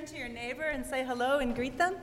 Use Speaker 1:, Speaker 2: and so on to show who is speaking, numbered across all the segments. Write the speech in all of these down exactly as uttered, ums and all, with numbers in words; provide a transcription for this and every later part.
Speaker 1: turn to your neighbor and say hello and greet them?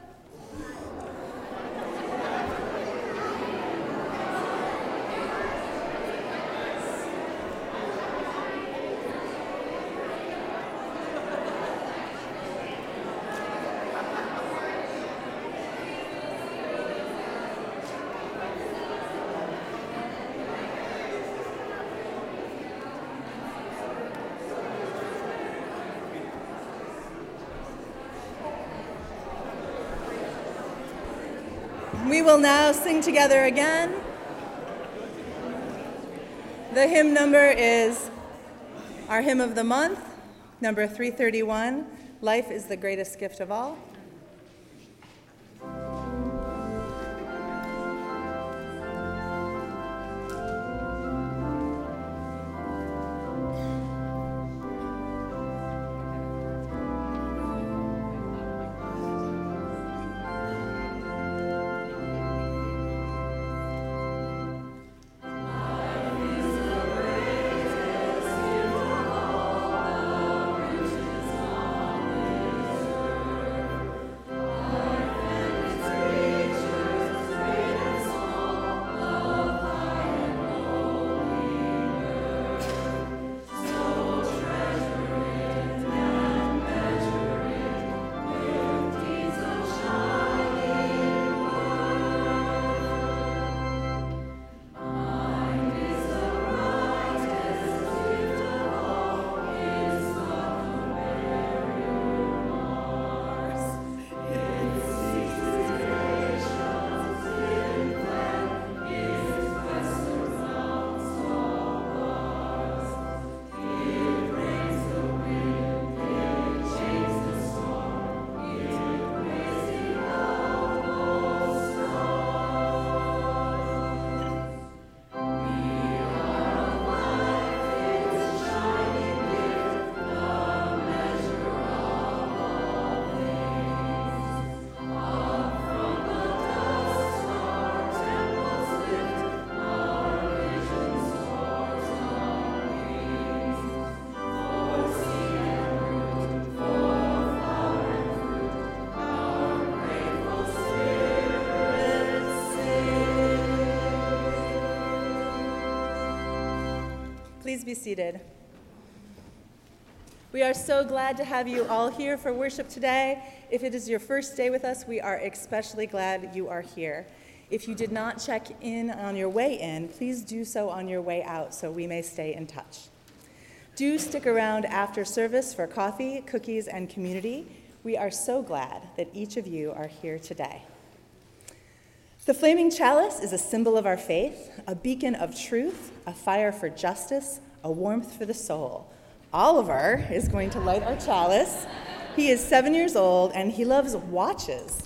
Speaker 1: We will now sing together again. The hymn number is our hymn of the month, number three thirty-one, Life is the Greatest Gift of All. Please be seated. We are so glad to have you all here for worship today. If it is your first day with us, we are especially glad you are here. If you did not check in on your way in, please do so on your way out so we may stay in touch. Do stick around after service for coffee, cookies, and community. We are so glad that each of you are here today. The flaming chalice is a symbol of our faith, a beacon of truth, a fire for justice, a warmth for the soul. Oliver is going to light our chalice. He is seven years old, and he loves watches.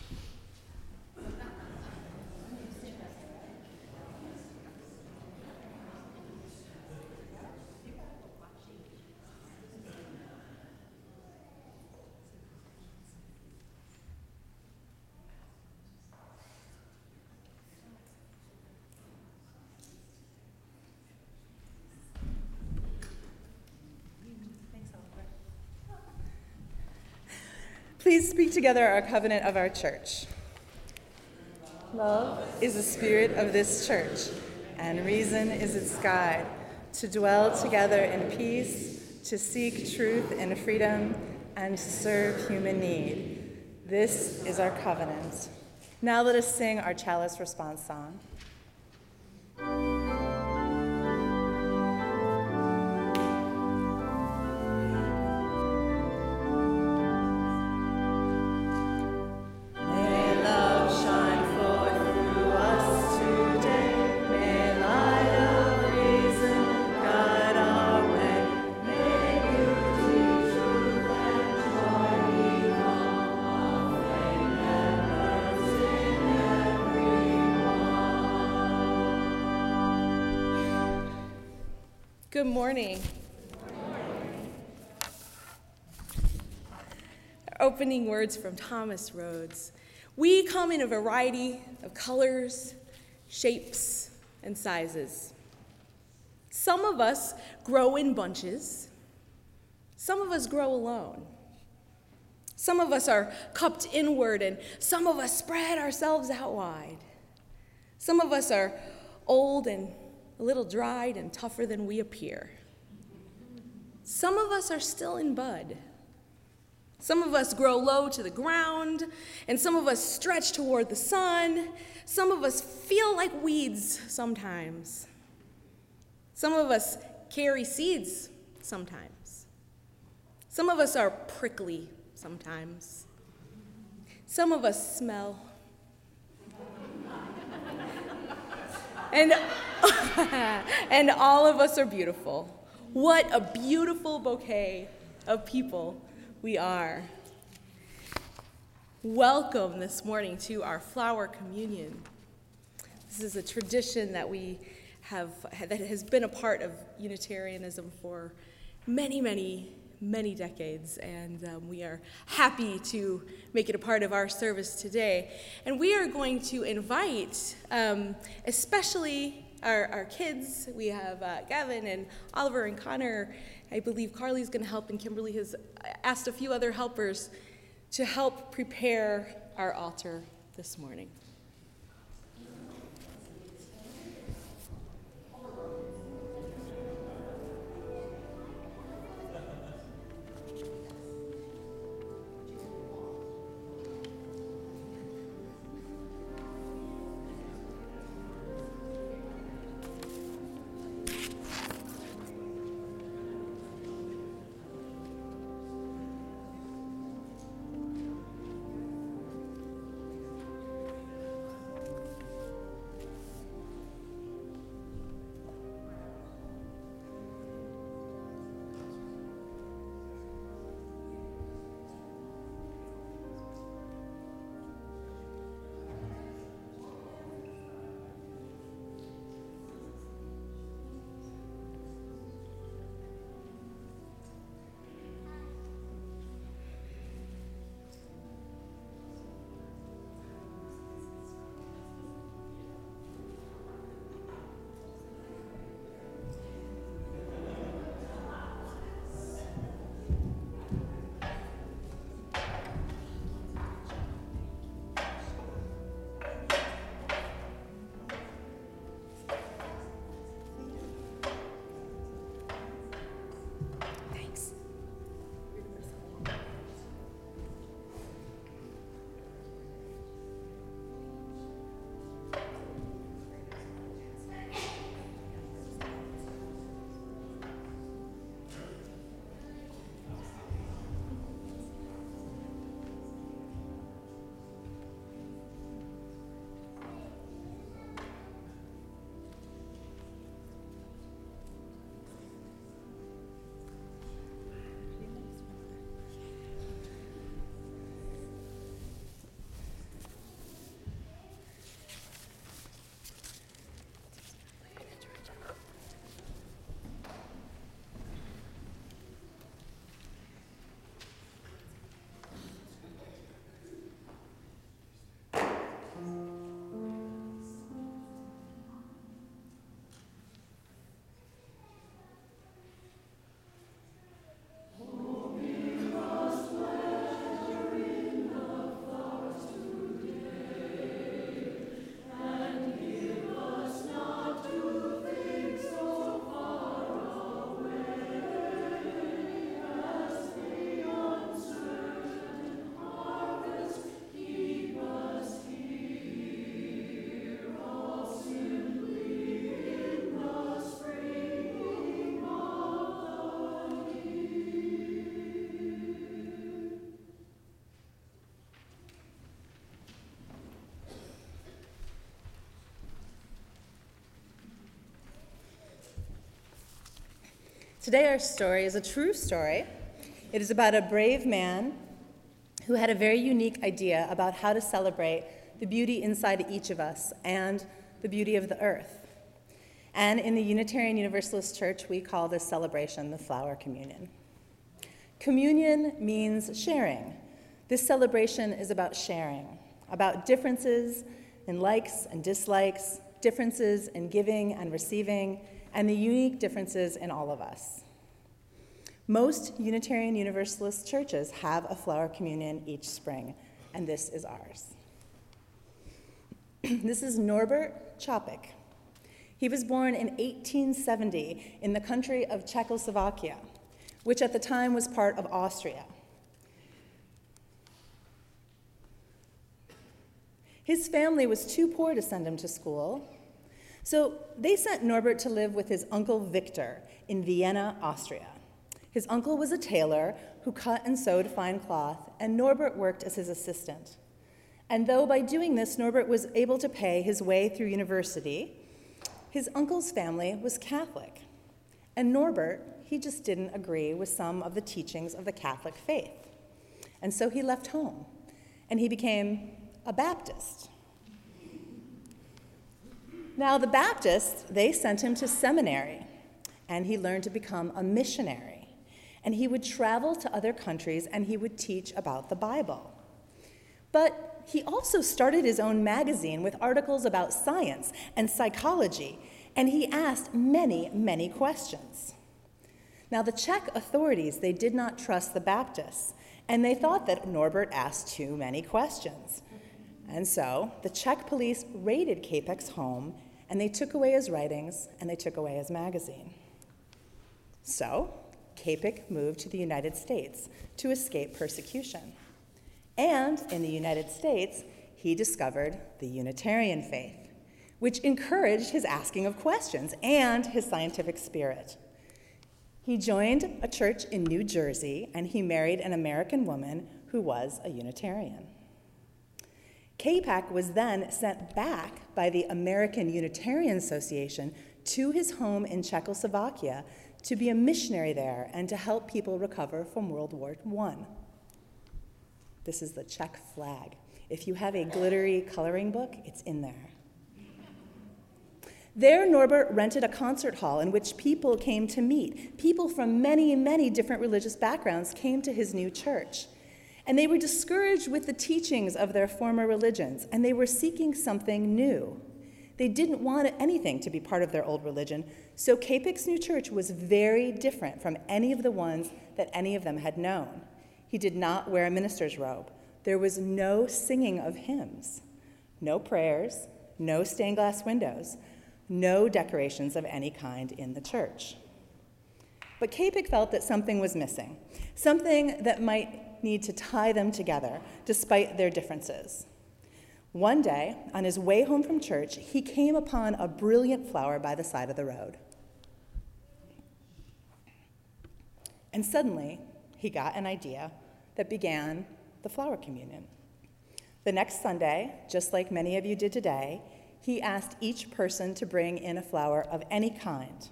Speaker 1: Please speak together our covenant of our church. Love is the spirit of this church, and reason is its guide, to dwell together in peace, to seek truth and freedom, and to serve human need. This is our covenant. Now let us sing our chalice response song. Good morning. Good morning. Opening words from Thomas Rhodes. We come in a variety of colors, shapes, and sizes. Some of us grow in bunches. Some of us grow alone.
Speaker 2: Some of us are cupped inward, and some of us spread ourselves out wide. Some of us are old and a little dried and tougher than we appear. Some of us are still in bud. Some of us grow low to the ground, and some of us stretch toward the sun. Some of us feel like weeds sometimes. Some of us carry seeds sometimes. Some of us are prickly sometimes. Some of us smell. and, and all of us are beautiful. What a beautiful bouquet of people we are. Welcome this morning to our flower communion. This is a tradition that we have, that has been a part of Unitarianism for many, many, many decades, and um, we are happy to make it a part of our service today. And we are going to invite, um, especially our, our kids. We have uh, Gavin and Oliver and Connor. I believe Carly's going to help, and Kimberly has asked a few other helpers to help prepare our altar this morning.
Speaker 1: Today our story is a true story. It is about a brave man who had a very unique idea about how to celebrate the beauty inside each of us and the beauty of the earth. And in the Unitarian Universalist Church, we call this celebration the Flower Communion. Communion means sharing. This celebration is about sharing, about differences in likes and dislikes, differences in giving and receiving, and the unique differences in all of us. Most Unitarian Universalist churches have a flower communion each spring, and this is ours. This is Norbert Čapek. He was born in eighteen seventy in the country of Czechoslovakia, which at the time was part of Austria. His family was too poor to send him to school, so they sent Norbert to live with his uncle Victor in Vienna, Austria. His uncle was a tailor who cut and sewed fine cloth, and Norbert worked as his assistant. And though by doing this, Norbert was able to pay his way through university, his uncle's family was Catholic. And Norbert, he just didn't agree with some of the teachings of the Catholic faith. And so he left home, and he became a Baptist. Now, the Baptists, they sent him to seminary, and he learned to become a missionary. And he would travel to other countries, and he would teach about the Bible. But he also started his own magazine with articles about science and psychology, and he asked many, many questions. Now, the Czech authorities, they did not trust the Baptists, and they thought that Norbert asked too many questions. And so the Czech police raided Čapek's home, and they took away his writings, and they took away his magazine. So Čapek moved to the United States to escape persecution. And in the United States, he discovered the Unitarian faith, which encouraged his asking of questions and his scientific spirit. He joined a church in New Jersey, and he married an American woman who was a Unitarian. Čapek was then sent back by the American Unitarian Association to his home in Czechoslovakia to be a missionary there and to help people recover from World War One. This is the Czech flag. If you have a glittery coloring book, it's in there. There, Norbert rented a concert hall in which people came to meet. People from many, many different religious backgrounds came to his new church. And they were discouraged with the teachings of their former religions, and they were seeking something new. They didn't want anything to be part of their old religion, so Čapek's new church was very different from any of the ones that any of them had known. He did not wear a minister's robe. There was no singing of hymns, no prayers, no stained glass windows, no decorations of any kind in the church. But Čapek felt that something was missing, something that might need to tie them together despite their differences. One day, on his way home from church, he came upon a brilliant flower by the side of the road. And suddenly, he got an idea that began the flower communion. The next Sunday, just like many of you did today, he asked each person to bring in a flower of any kind.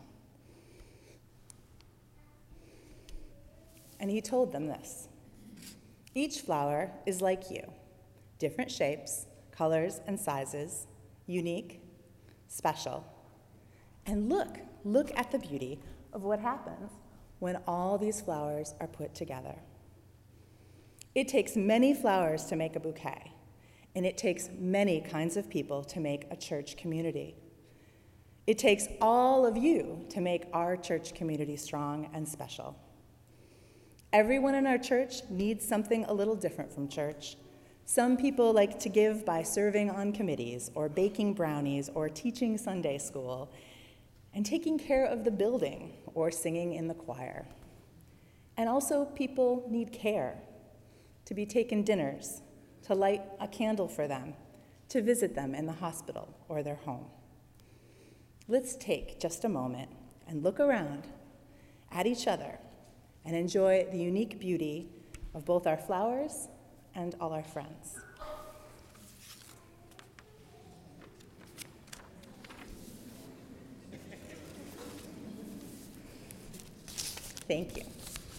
Speaker 1: And he told them this: each flower is like you, different shapes, colors, and sizes, unique, special. And look, look at the beauty of what happens when all these flowers are put together. It takes many flowers to make a bouquet, and it takes many kinds of people to make a church community. It takes all of you to make our church community strong and special. Everyone in our church needs something a little different from church. Some people like to give by serving on committees, or baking brownies, or teaching Sunday school, and taking care of the building, or singing in the choir. And also, people need care, to be taken dinners, to light a candle for them, to visit them in the hospital or their home. Let's take just a moment and look around at each other and enjoy the unique beauty of both our flowers and all our friends. Thank you.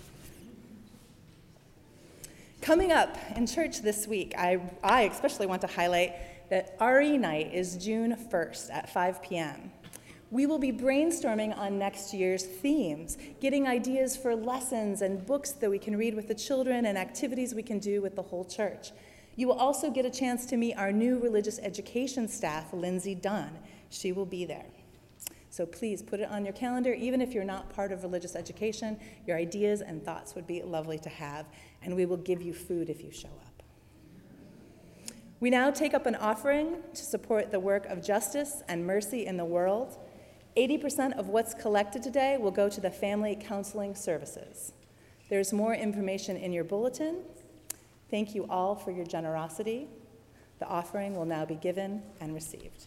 Speaker 1: Coming up in church this week, I, I especially want to highlight that R E Night is June first at five p.m. We will be brainstorming on next year's themes, getting ideas for lessons and books that we can read with the children and activities we can do with the whole church. You will also get a chance to meet our new religious education staff, Lindsay Dunn. She will be there. So please put it on your calendar, even if you're not part of religious education. Your ideas and thoughts would be lovely to have, and we will give you food if you show up. We now take up an offering to support the work of justice and mercy in the world. eighty percent of what's collected today will go to the family counseling services. There's more information in your bulletin. Thank you all for your generosity. The offering will now be given and received.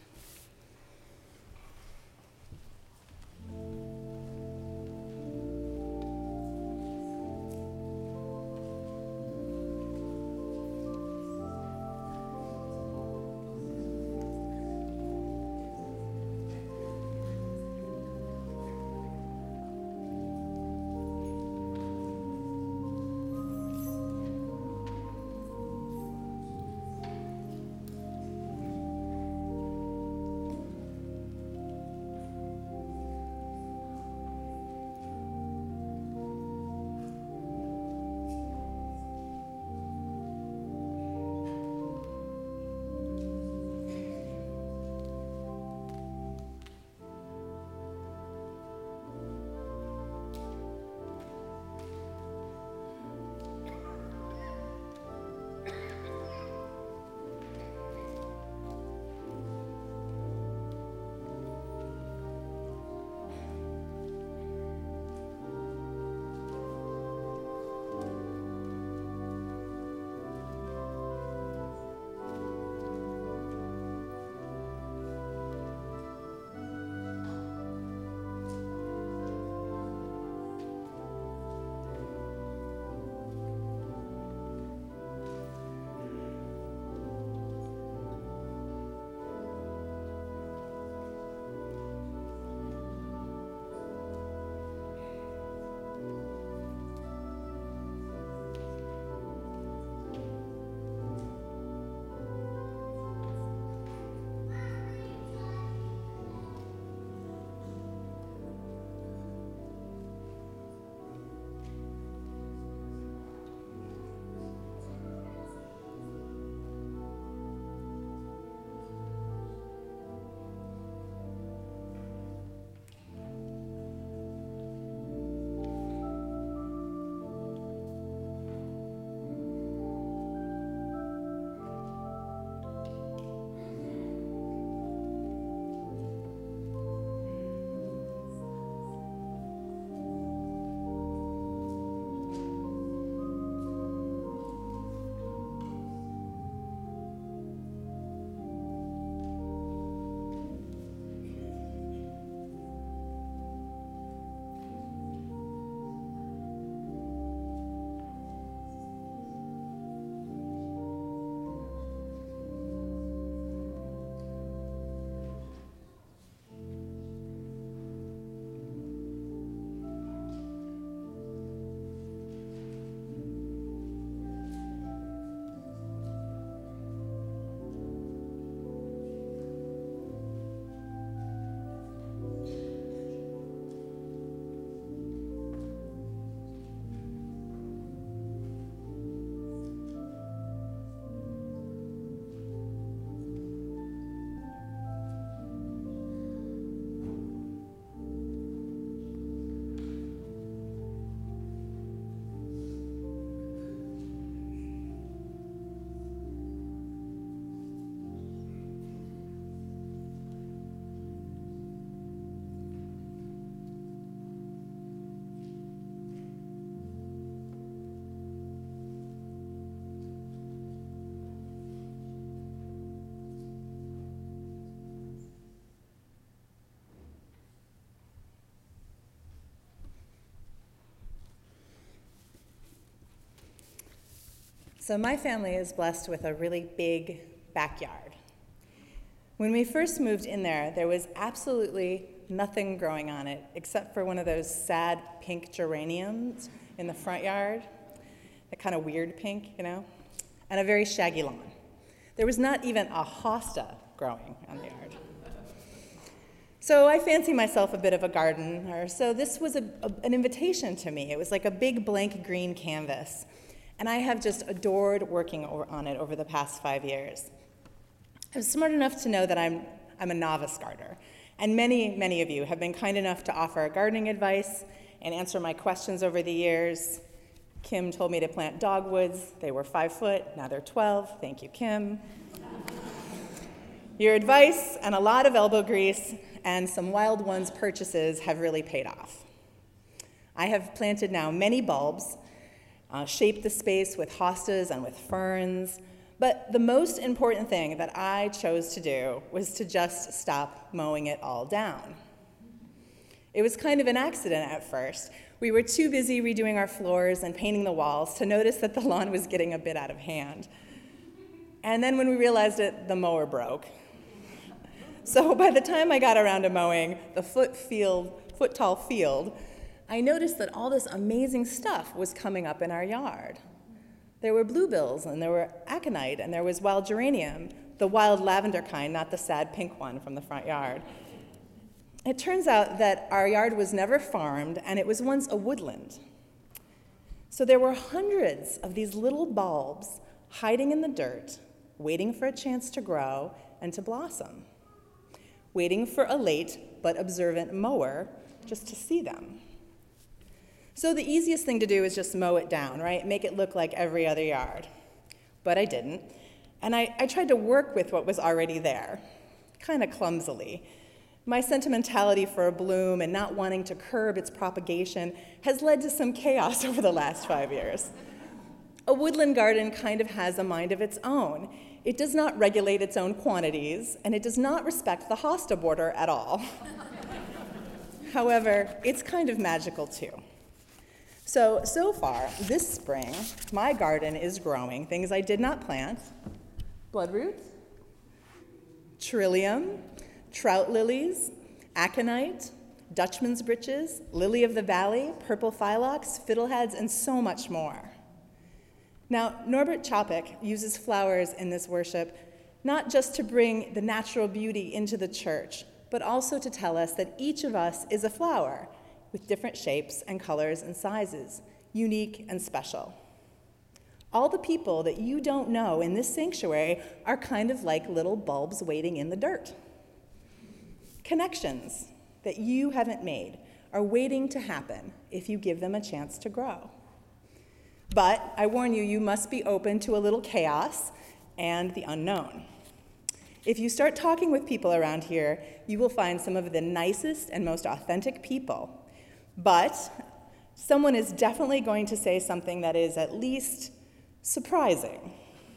Speaker 1: So my family is blessed with a really big backyard. When we first moved in there, there was absolutely nothing growing on it except for one of those sad pink geraniums in the front yard, that kind of weird pink, you know, and a very shaggy lawn. There was not even a hosta growing on the yard. So I fancy myself a bit of a gardener, so this was a, a, an invitation to me. It was like a big blank green canvas, and I have just adored working over, on it over the past five years. I was smart enough to know that I'm, I'm a novice gardener, And many, many of you have been kind enough to offer gardening advice and answer my questions over the years. Kim told me to plant dogwoods. They were five foot, now they're twelve. Thank you, Kim. Your advice and a lot of elbow grease and some Wild Ones purchases have really paid off. I have planted now many bulbs, uh, shaped the space with hostas and with ferns, but the most important thing that I chose to do was to just stop mowing it all down. It was kind of an accident at first. We were too busy redoing our floors and painting the walls to notice that the lawn was getting a bit out of hand. And then when we realized it, the mower broke. So by the time I got around to mowing the foot field, foot-tall field, I noticed that all this amazing stuff was coming up in our yard. There were bluebills, and there were aconite, and there was wild geranium, the wild lavender kind, not the sad pink one from the front yard. It turns out that our yard was never farmed, and it was once a woodland. So there were hundreds of these little bulbs hiding in the dirt, waiting for a chance to grow and to blossom, waiting for a late but observant mower just to see them. So the easiest thing to do is just mow it down, right? Make it look like every other yard. But I didn't. And I, I tried to work with what was already there, kind of clumsily. My sentimentality for a bloom and not wanting to curb its propagation has led to some chaos over the last five years. A woodland garden kind of has a mind of its own. It does not regulate its own quantities, and it does not respect the hosta border at all. However, it's kind of magical too. So, so far, this spring, my garden is growing things I did not plant: bloodroot, trillium, trout lilies, aconite, Dutchman's breeches, lily of the valley, purple phyllox, fiddleheads, and so much more. Now, Norbert Chapek uses flowers in this worship not just to bring the natural beauty into the church, but also to tell us that each of us is a flower with different shapes and colors and sizes, unique and special. All the people that you don't know in this sanctuary are kind of like little bulbs waiting in the dirt. Connections that you haven't made are waiting to happen if you give them a chance to grow. But I warn you, you must be open to a little chaos and the unknown. If you start talking with people around here, you will find some of the nicest and most authentic people. But someone is definitely going to say something that is at least surprising.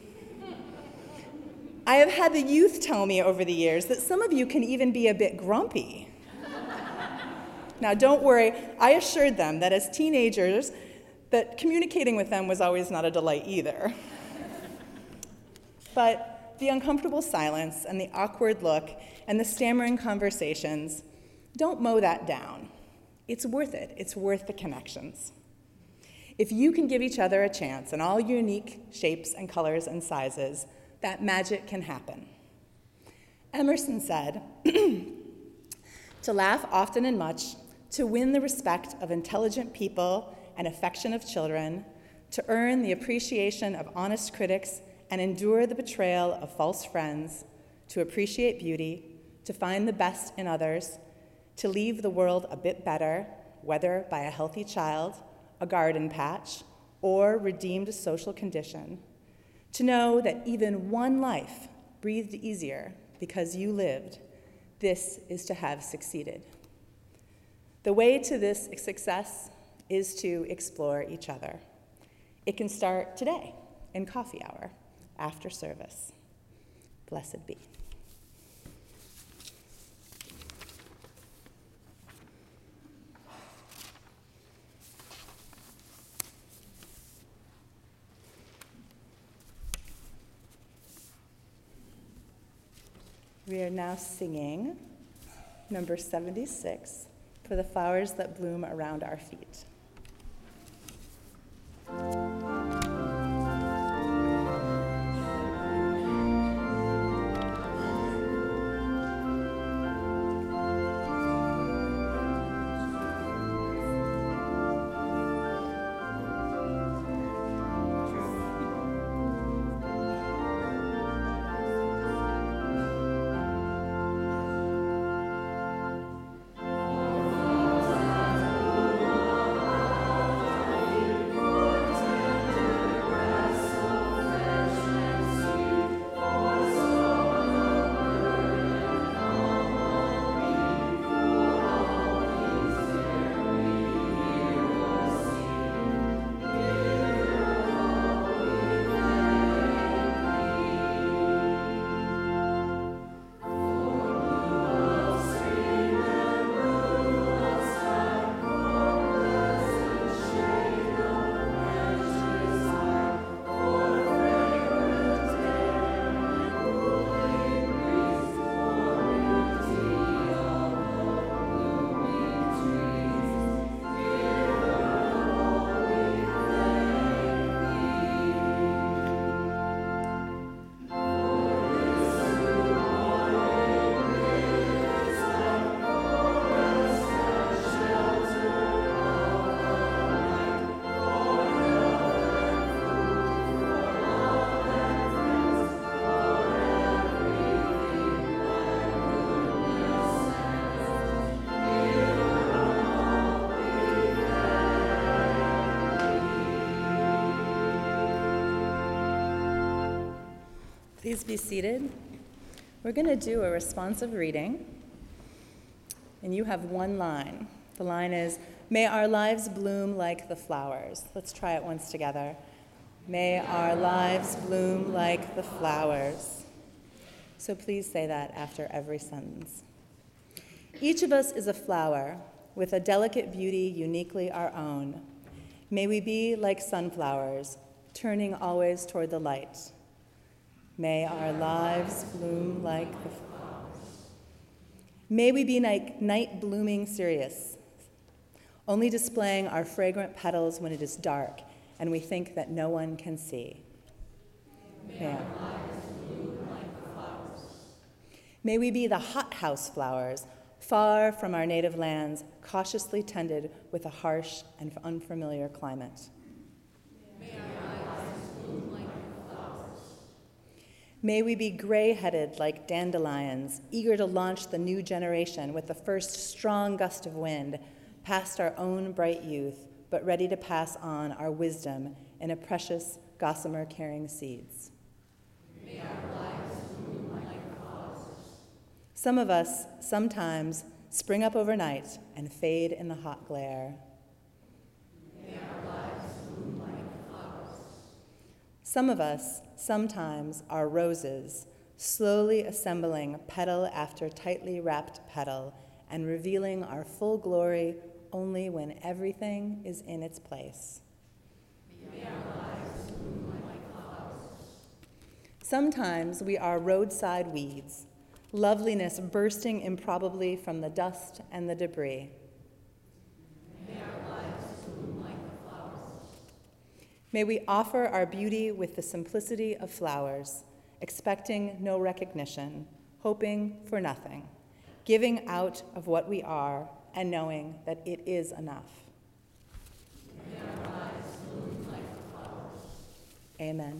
Speaker 1: I have had the youth tell me over the years that some of you can even be a bit grumpy. Now, don't worry, I assured them that as teenagers, that communicating with them was always not a delight either. But the uncomfortable silence and the awkward look and the stammering conversations, don't mow that down. It's worth it. It's worth the connections. If you can give each other a chance in all unique shapes and colors and sizes, that magic can happen. Emerson said, "To laugh often and much, to win the respect of intelligent people and affection of children, to earn the appreciation of honest critics and endure the betrayal of false friends, to appreciate beauty, to find the best in others, to leave the world a bit better, whether by a healthy child, a garden patch, or redeemed social condition, to know that even one life breathed easier because you lived, this is to have succeeded." The way to this success is to explore each other. It can start today in coffee hour after service. Blessed be. We are now singing number seventy-six, "For the Flowers That Bloom Around Our Feet." Please be seated. We're going to do a responsive reading, and you have one line. The line is, "May our lives bloom like the flowers." Let's try it once together. May our lives bloom like the flowers. So please say that after every sentence. Each of us is a flower with a delicate beauty uniquely our own. May we be like sunflowers, turning always toward the light. May our lives bloom like the flowers. May we be like night blooming cereus, only displaying our fragrant petals when it is dark and we think that no one can see. May our lives bloom like the flowers. May we be the hothouse flowers, far from our native lands, cautiously tended with a harsh and unfamiliar climate. May our lives bloom like the flowers. May we be gray-headed like dandelions, eager to launch the new generation with the first strong gust of wind, past our own bright youth, but ready to pass on our wisdom in a precious gossamer-carrying seeds. May our lives bloom like the flowers. Some of us, sometimes, spring up overnight and fade in the hot glare. May our lives bloom like the flowers. Some of us, sometimes, are roses, slowly assembling petal after tightly wrapped petal and revealing our full glory only when everything is in its place. May our lives bloom like flowers. Sometimes we are roadside weeds, loveliness bursting improbably from the dust and the debris. May our lives bloom like the flowers. May we offer our beauty with the simplicity of flowers, expecting no recognition, hoping for nothing, giving out of what we are and knowing that it is enough. May our lives bloom like the flowers. Amen.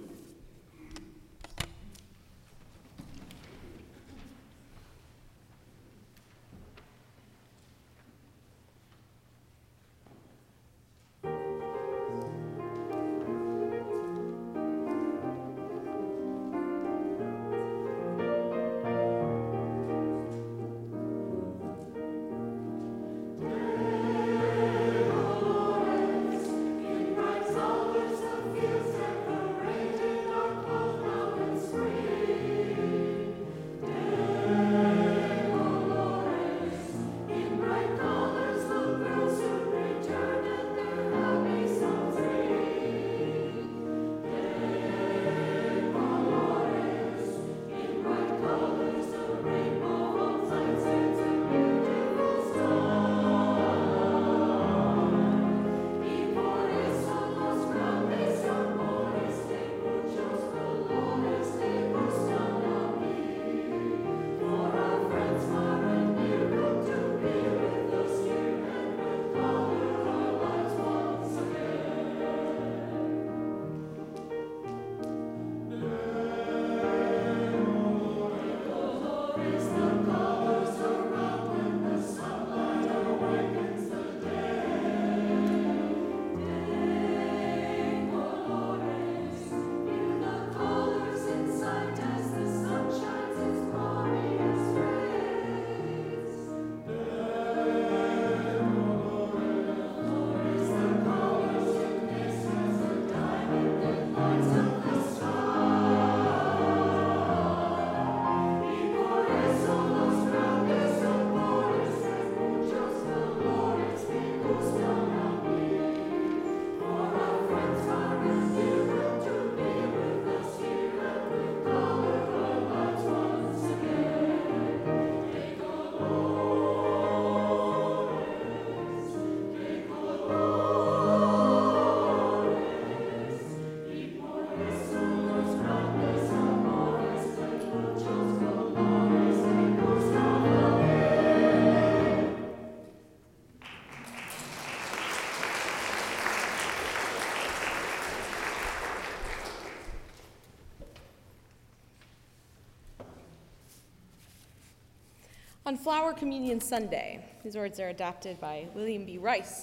Speaker 2: On Flower Communion Sunday, these words are adapted by William B. Rice.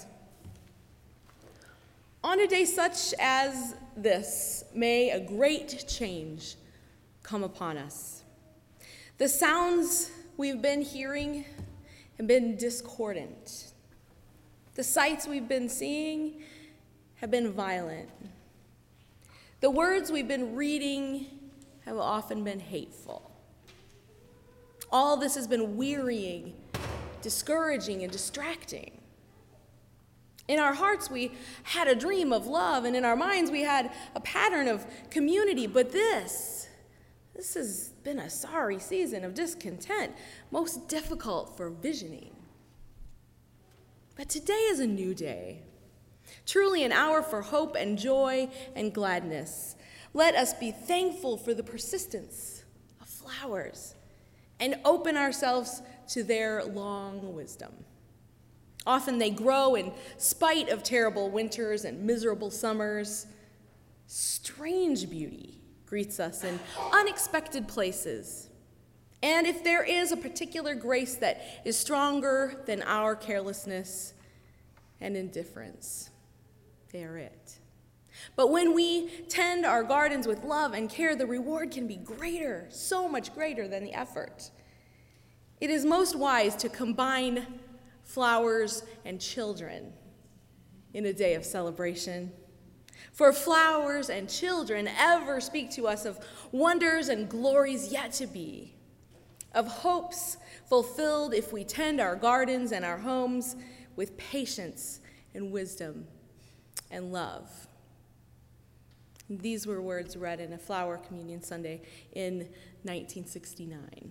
Speaker 2: On a day such as this, may a great change come upon us. The sounds we've been hearing have been discordant. The sights we've been seeing have been violent. The words we've been reading have often been hateful. All this has been wearying, discouraging, and distracting. In our hearts, we had a dream of love, and in our minds, we had a pattern of community. But this, this has been a sorry season of discontent, most difficult for visioning. But today is a new day, truly an hour for hope and joy and gladness. Let us be thankful for the persistence of flowers and open ourselves to their long wisdom. Often they grow in spite of terrible winters and miserable summers. Strange beauty greets us in unexpected places. And if there is a particular grace that is stronger than our carelessness and indifference, they are it. But when we tend our gardens with love and care, the reward can be greater, so much greater than the effort. It is most wise to combine flowers and children in a day of celebration. For flowers and children ever speak to us of wonders and glories yet to be, of hopes fulfilled if we tend our gardens and our homes with patience and wisdom and love. These were words read in a Flower Communion Sunday in nineteen sixty-nine.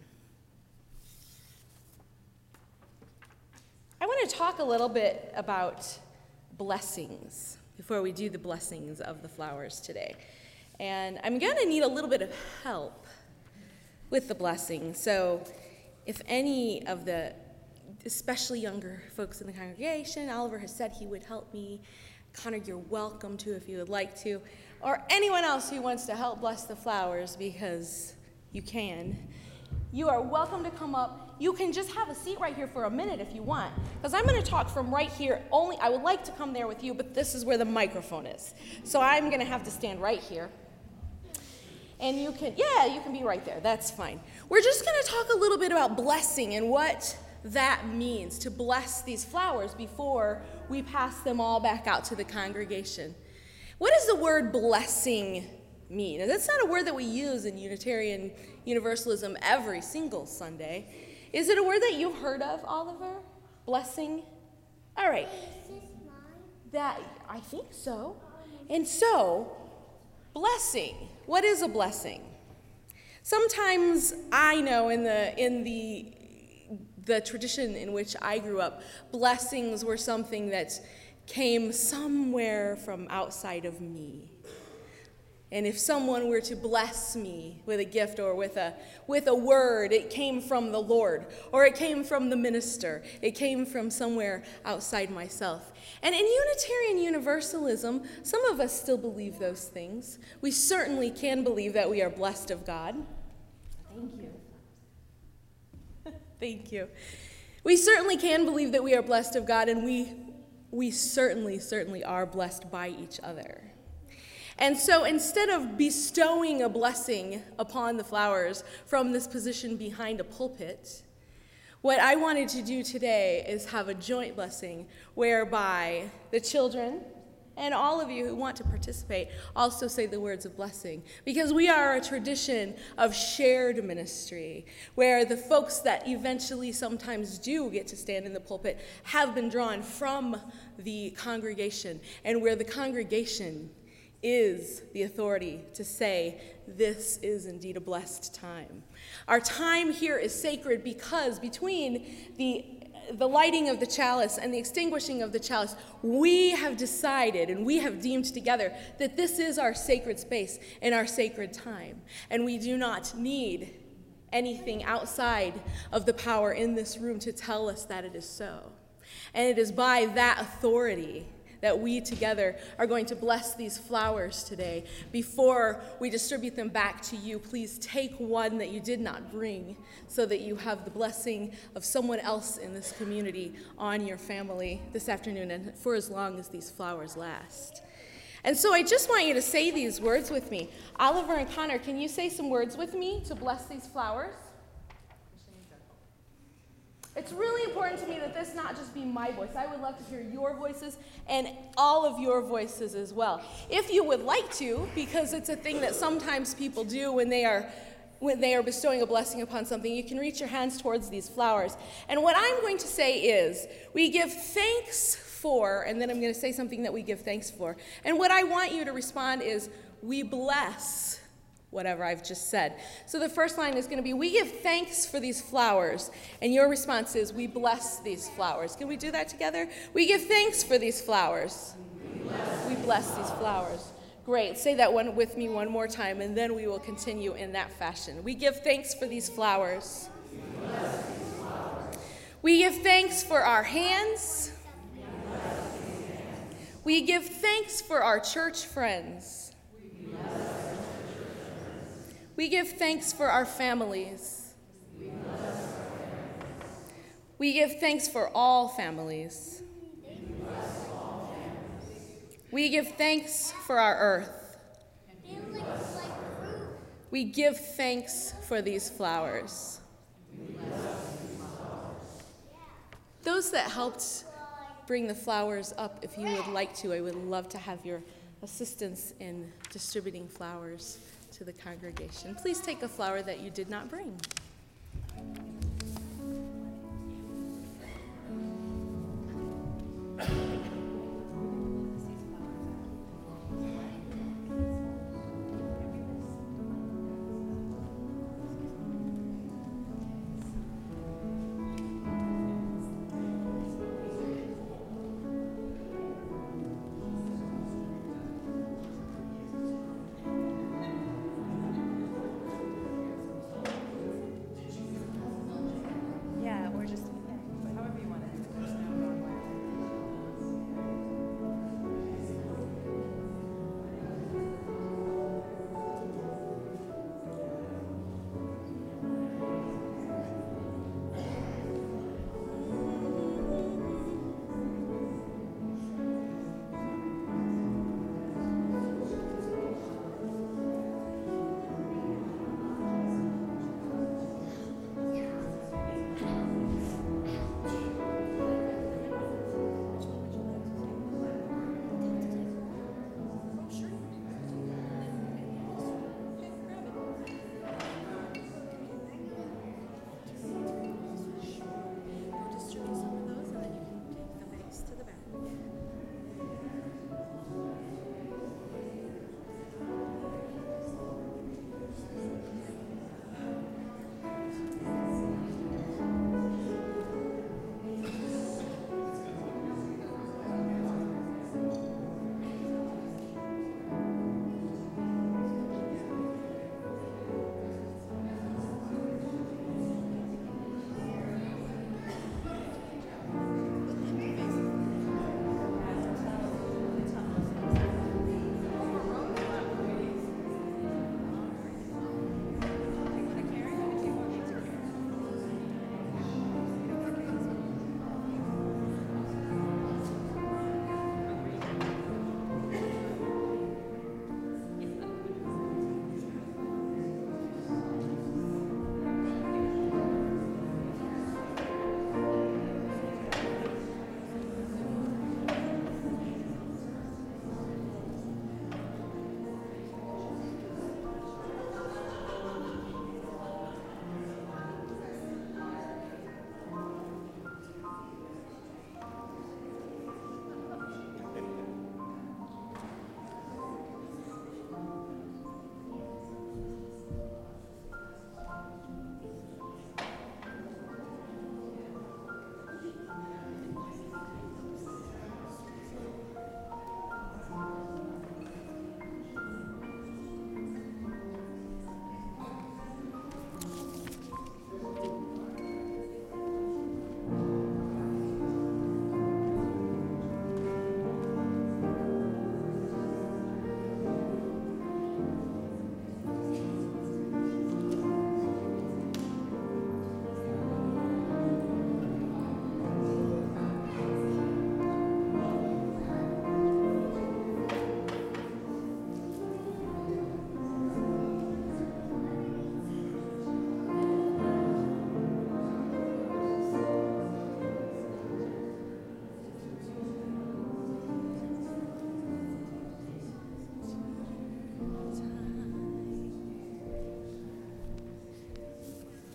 Speaker 2: I want to talk a little bit about blessings before we do the blessings of the flowers today. And I'm going to need a little bit of help with the blessings. So if any of the especially younger folks in the congregation, Oliver has said he would help me. Connor, you're welcome to if you would like to. Or anyone else who wants to help bless the flowers, because you can. You are welcome to come up. You can just have a seat right here for a minute if you want, because I'm going to talk from right here. Only I would like to come there with you, but this is where the microphone is. So I'm going to have to stand right here. And you can, yeah, you can be right there. That's fine. We're just going to talk a little bit about blessing and what that means to bless these flowers before we pass them all back out to the congregation. What does the word blessing mean? And that's not a word that we use in Unitarian Universalism every single Sunday. Is it a word that you've heard of, Oliver? Blessing? All right.
Speaker 3: Is this mine?
Speaker 2: That, I think so. And so, blessing. What is a blessing? Sometimes I know in the in the the tradition in which I grew up, blessings were something that came somewhere from outside of me. And if someone were to bless me with a gift or with a with a word, it came from the Lord, or it came from the minister. It came from somewhere outside myself. And in Unitarian Universalism, some of us still believe those things. We certainly can believe that we are blessed of God. Thank you. Thank you. We certainly can believe that we are blessed of God, and we we certainly, certainly are blessed by each other. And so instead of bestowing a blessing upon the flowers from this position behind a pulpit, what I wanted to do today is have a joint blessing whereby the children and all of you who want to participate also say the words of blessing, because we are a tradition of shared ministry where the folks that eventually sometimes do get to stand in the pulpit have been drawn from the congregation, and where the congregation is the authority to say, this is indeed a blessed time. Our time here is sacred because between the, the lighting of the chalice and the extinguishing of the chalice, we have decided and we have deemed together that this is our sacred space and our sacred time. And we do not need anything outside of the power in this room to tell us that it is so. And it is by that authority that we together are going to bless these flowers today. Before we distribute them back to you, please take one that you did not bring so that you have the blessing of someone else in this community on your family this afternoon and for as long as these flowers last. And so I just want you to say these words with me. Oliver and Connor, can you say some words with me to bless these flowers? It's really important to me that this not just be my voice. I would love to hear your voices and all of your voices as well. If you would like to, because it's a thing that sometimes people do when they are when they are bestowing a blessing upon something, you can reach your hands towards these flowers. And what I'm going to say is, we give thanks for, and then I'm going to say something that we give thanks for. And what I want you to respond is, we bless whatever I've just said. So the first line is going to be, we give thanks for these flowers. And your response is, we bless these flowers. Can we do that together? We give thanks for these flowers. We bless, we bless these flowers. Great. Say that one with me one more time, and then we will continue in that fashion. We give thanks for these flowers. We bless these flowers. We give thanks for our hands. We bless these hands. We give thanks for our church friends. We bless our church friends. We give thanks for our families. We bless our families. We give thanks for all families. We give thanks for our earth. We give thanks for these flowers. Those that helped bring the flowers up, if you would like to, I would love to have your assistance in distributing flowers to the congregation. Please take a flower that you did not bring.
Speaker 1: Yeah, or just, yeah, however you want it.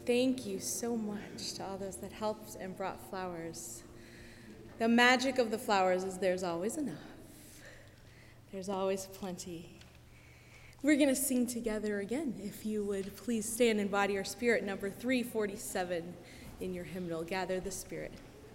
Speaker 2: Thank you so much to all those that helped and brought flowers. The magic of the flowers is there's always enough. There's always plenty. We're going to sing together again. If you would please stand and body our spirit, number three forty-seven in your hymnal, Gather the Spirit.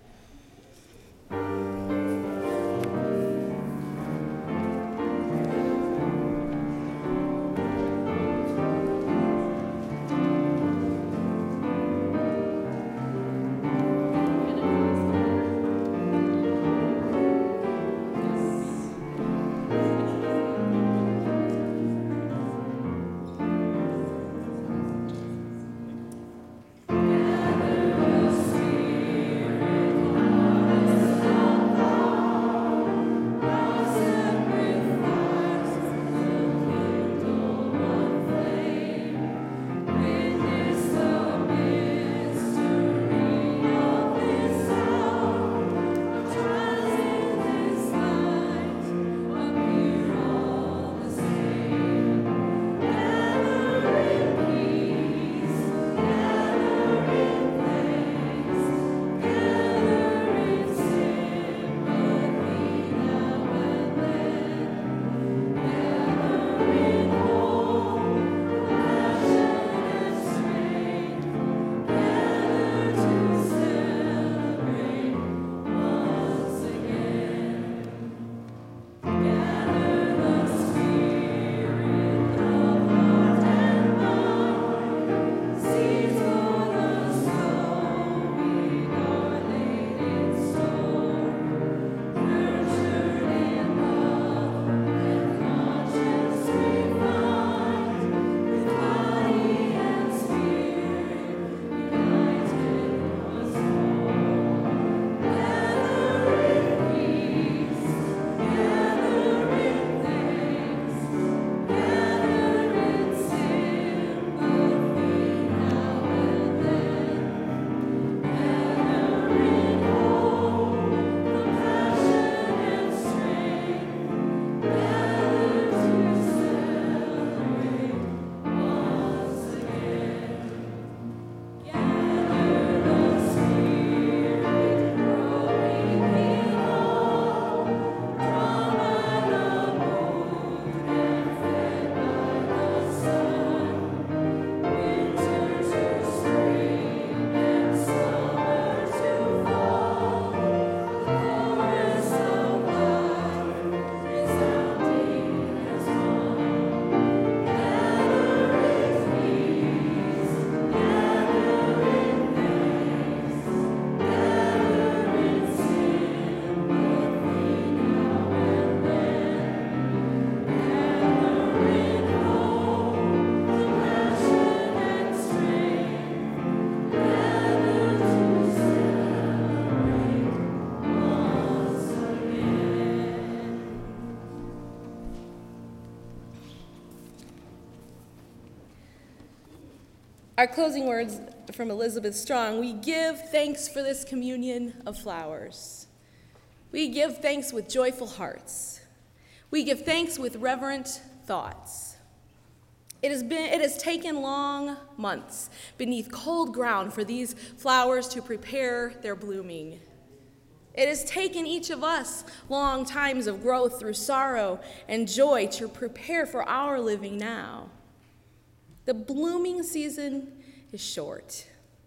Speaker 2: Our closing words from Elizabeth Strong: we give thanks for this communion of flowers. We give thanks with joyful hearts. We give thanks with reverent thoughts. It has been, it has taken long months beneath cold ground for these flowers to prepare their blooming. It has taken each of us long times of growth through sorrow and joy to prepare for our living now. The blooming season is short.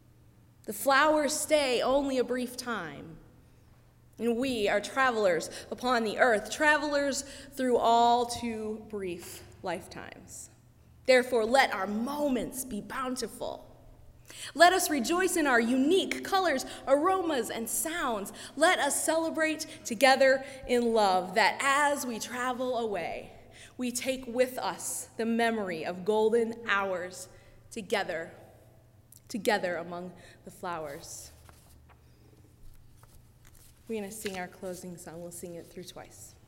Speaker 2: The flowers stay only a brief time. And we are travelers upon the earth, travelers through all too brief lifetimes. Therefore, let our moments be bountiful. Let us rejoice in our unique colors, aromas, and sounds. Let us celebrate together in love, that as we travel away, we take with us the memory of golden hours together, together among the flowers. We're going to sing our closing song. We'll sing it through twice.